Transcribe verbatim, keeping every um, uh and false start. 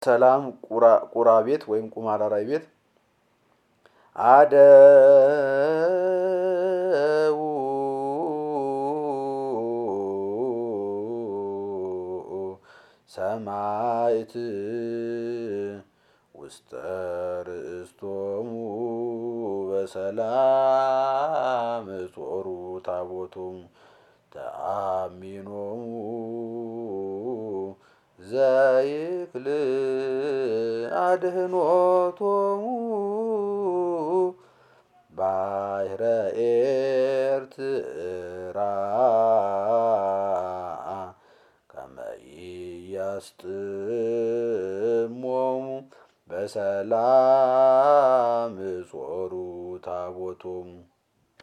ሰላም ቁራ ቤት ወይም ቁማራራይ ቤት አደው ሰማዕት ውስተ ርእስቶሙ በሰላም ጾሩ ታቦቶሙ ተአሚኖሙ ዘይክል አድህኖቶሙ ባሕረ ኤርትራ ከመ ኢያስጥሞሙ በሰላም ጾሩ ታቦቶሙ